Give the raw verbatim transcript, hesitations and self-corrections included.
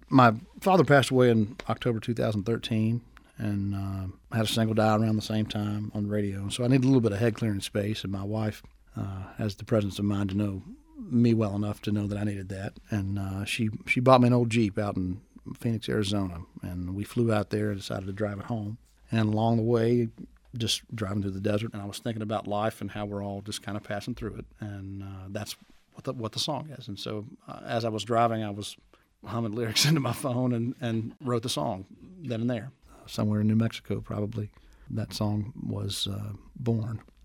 My father passed away in October two thousand thirteen, and uh, I had a single die around the same time on the radio. So I needed a little bit of head clearing space, and my wife uh, has the presence of mind to know me well enough to know that I needed that. And uh, she, she bought me an old Jeep out in Phoenix, Arizona, and we flew out there and decided to drive it home. And along the way, just driving through the desert, and I was thinking about life and how we're all just kind of passing through it, and uh, that's what the, what the song is. And so uh, as I was driving, I was humming lyrics into my phone and, and wrote the song then and there. Somewhere in New Mexico, probably, that song was uh, born.